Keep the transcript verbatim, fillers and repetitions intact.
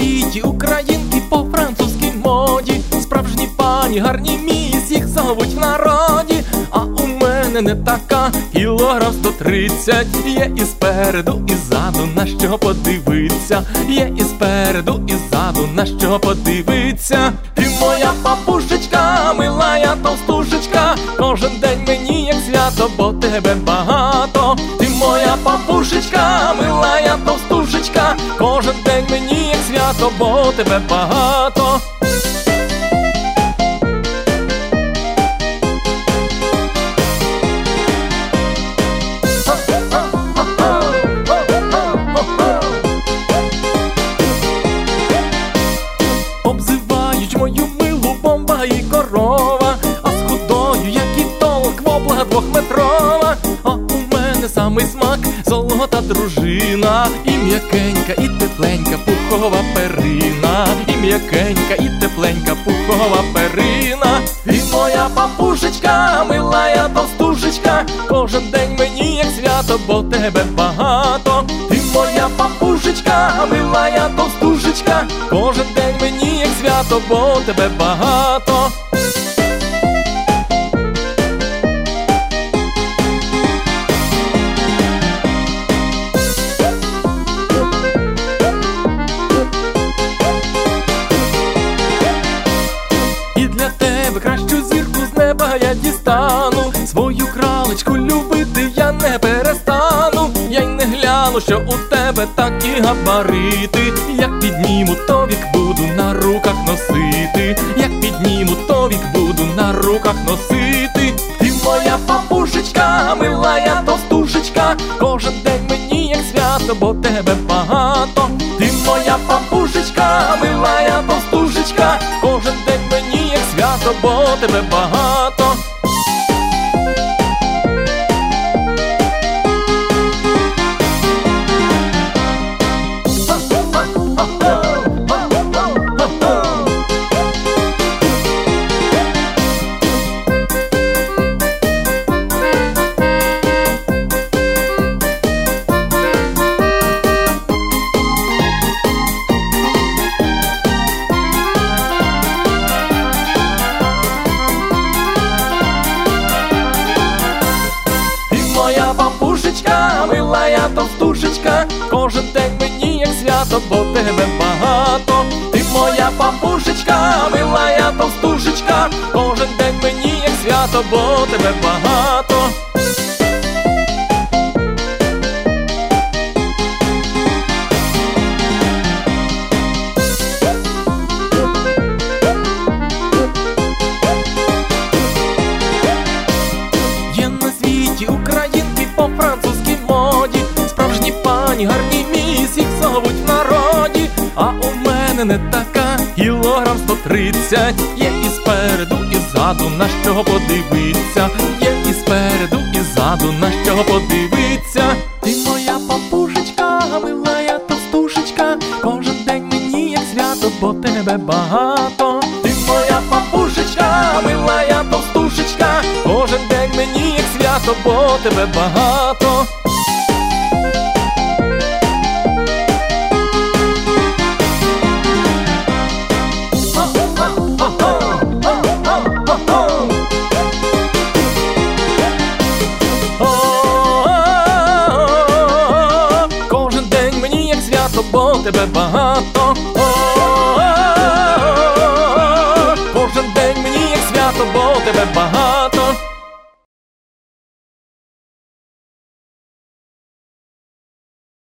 світі українки по французькій моді. Справжні пані, гарні міс, їх зовуть в народі. А у мене не така, кілограм сто тридцять. Є і спереду, і ззаду, на що подивиться. Є і спереду, і ззаду, на що подивиться. Ти моя папушечка, милая товстушечка. Кожен день мені як свято, бо тебе багато. Ти моя папушечка, милая товстушечка. Кожен день мені як свято, бо тебе багато. Обзивають мою милу бомба і корова, а з худою, як і толк, вобла двохметрова. А у мене самий смак золота дружина. І м'якенька, і тепленька пухова перина. І м'якенька, і тепленька пухова перина. Ти моя папушечка, милая товстушечка. Кожен день мені як свято, бо тебе багато. Ти моя папушечка, милая товстушечка. Кожен день мені як свято, бо тебе багато. І для тебе кращу зірку з неба я дістану. Свою кралечку любити я не перестану. Я й не гляну, що у тебе такі габарити. Як підніму, то вік буду на руках носити. Як підніму, то вік буду на руках носити. Ти моя папушечка, милая товстушечка. Кожен день мені як свято, бо тебе багато. Ти моя папушечка, милая товстушечка. Кожен день мені як свято, бо тебе багато. Моя папушечка, милая товстушечка. Кожен день мені як свято, бо тебе багато. Ти моя папушечка, милая товстушечка. Кожен день мені як свято, бо тебе багато. Українки по французькій моді. Справжні пані, гарні міс, їх зовуть в народі. А у мене не така, кілограм сто тридцять. Є і спереду, і ззаду, на що подивиться. Є і спереду, і ззаду, на що подивиться. Ти моя папушечка, милая товстушечка. Кожен день мені як свято, бо тебе багато. Ти моя папушечка, милая товстушечка. Кожен день мені як свято, бо тебе багато. Кожен день мені як свято, бо тебе багато. Кожен день мені як свято, бо тебе багато.